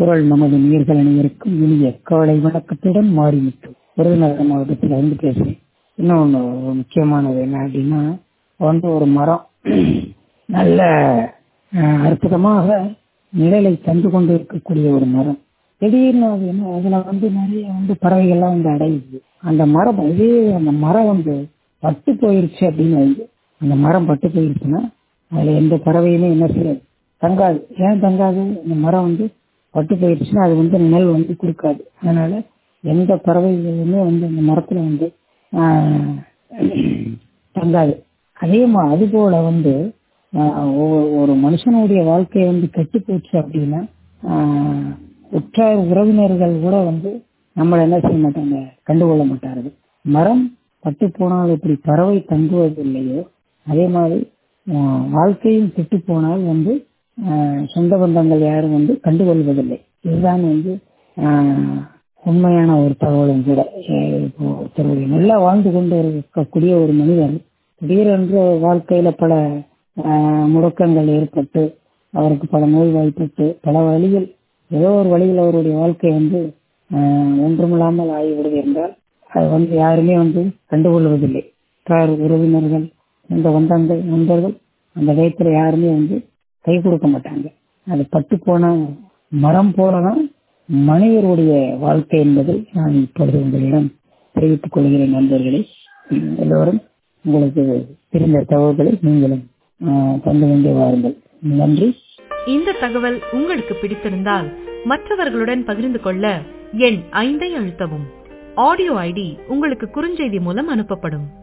குரல் நமது நீர்கள் அனைவருக்கும் இனிய காலை வணக்கத்துடன் மாறிவிட்டு விருதுநகர் மாவட்டத்தில் இருந்து பேசுறேன். இன்னொன்று முக்கியமானது என்ன அப்படின்னா, ஒரு மரம் நல்ல அற்புதமாக நிழலை தந்து கொண்டு இருக்கக்கூடிய ஒரு மரம். திடீர்னு அது என்ன, அதுல நிறைய பறவைகள்லாம் அடையுது. அந்த மரம் அந்த மரம் பட்டு போயிருச்சு அப்படின்னு அந்த மரம் பட்டு போயிருச்சுன்னா அதுல எந்த பறவையுமே என்ன செய்யாது, தங்காது. ஏன் தங்காது? இந்த மரம் பட்டு போயிடுச்சுன்னா அது நிழல் கொடுக்காது. அதனால எந்த பறவைகளுமே அந்த மரத்துல தங்காது. அது போல ஒரு மனுஷனுடைய வாழ்க்கை கெட்டு போச்சு அப்படின்னா உற்றார் உறவினர்கள் கூட நம்மளை என்ன செய்ய மாட்டாங்க, கண்டுகொள்ள மாட்டார்கள். மரம் பட்டு போனால் எப்படி பறவை தங்குவதில்லையோ அதே மாதிரி வாழ்க்கையும் கெட்டு போனால் சொந்த பந்தங்கள் யாரும் கண்டுகொள்வதில்லை. இதுதான் உண்மையான ஒரு தகவலும் கூட. இப்போ ஒருத்தருடைய நல்லா வாழ்ந்து கொண்டு இருக்கக்கூடிய ஒரு மனிதன் திடீரென்று வாழ்க்கையில பல முடக்கங்கள் ஏற்பட்டு அவருக்கு பல நோய் வாய்ப்பட்டு பல வழிகள் ஏதோ ஒரு வழியில் அவருடைய வாழ்க்கை ஒன்றுமில்லாமல் ஆகிவிடுது என்றால் அது யாருமே கண்டுகொள்வதில்லை. உறவினர்கள், இந்த வந்தங்கள், நண்பர்கள் அந்த வயத்துல யாருமே கை கொடுக்க மாட்டாங்க. அது பட்டு போன மரம் போலதான் மனிதருடைய வாழ்க்கை என்பதை நான் இப்பொழுது உங்களிடம் தெரிவித்துக் கொள்கிறேன். நண்பர்களே, எல்லோரும் உங்களுக்கு தெரிந்த தகவல்களை நீங்களும் தந்து கொண்டே வாருங்கள். நன்றி. இந்த தகவல் உங்களுக்கு பிடித்திருந்தால் மற்றவர்களுடன் பகிர்ந்து கொள்ள எண் 5 அழுத்தவும். ஆடியோ ஐடி உங்களுக்கு குறுஞ்செய்தி மூலம் அனுப்பப்படும்.